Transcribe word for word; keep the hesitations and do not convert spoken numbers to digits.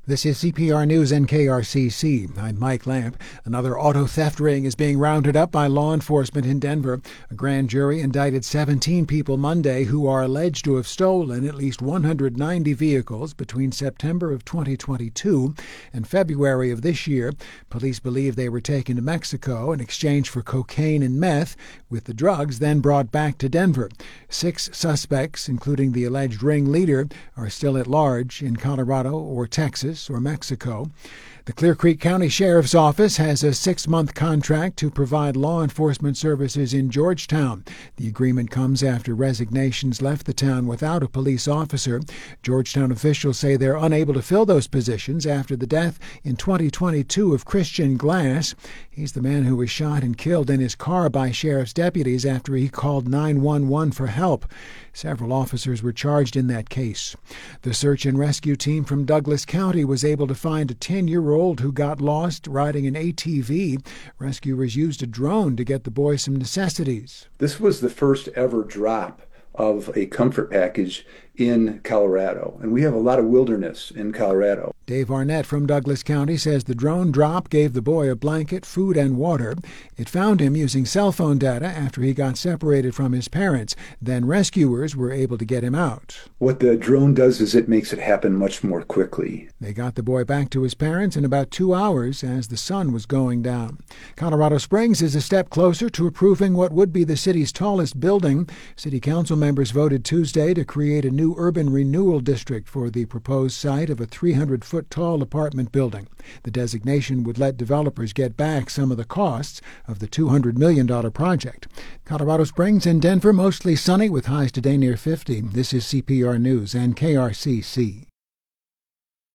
This is C P R News and K R C C. I'm Mike Lamp. Another auto theft ring is being rounded up by law enforcement in Denver. A grand jury indicted seventeen people Monday who are alleged to have stolen at least one hundred ninety vehicles between September of twenty twenty-two and February of this year. Police believe they were taken to Mexico in exchange for cocaine and meth, with the drugs then brought back to Denver. Six suspects, including the alleged ring leader, are still at large in Colorado or Texas or Mexico. The Clear Creek County Sheriff's Office has a six-month contract to provide law enforcement services in Georgetown. The agreement comes after resignations left the town without a police officer. Georgetown officials say they're unable to fill those positions after the death in twenty twenty-two of Christian Glass. He's the man who was shot and killed in his car by sheriff's deputies after he called nine one one for help. Several officers were charged in that case. The search and rescue team from Douglas County was able to find a ten-year-old who got lost riding an A T V. Rescuers used a drone to get the boy some necessities. This was the first ever drop of a comfort package in Colorado, and we have a lot of wilderness in Colorado. Dave Arnett from Douglas County says the drone drop gave the boy a blanket, food, and water. It found him using cell phone data after he got separated from his parents. Then rescuers were able to get him out. What the drone does is it makes it happen much more quickly. They got the boy back to his parents in about two hours as the sun was going down. Colorado Springs is a step closer to approving what would be the city's tallest building. City council members voted Tuesday to create a new urban renewal district for the proposed site of a three hundred foot tall apartment building. The designation would let developers get back some of the costs of the two hundred million dollars project. Colorado Springs and Denver mostly sunny with highs today near fifty. This is C P R News and K R C C.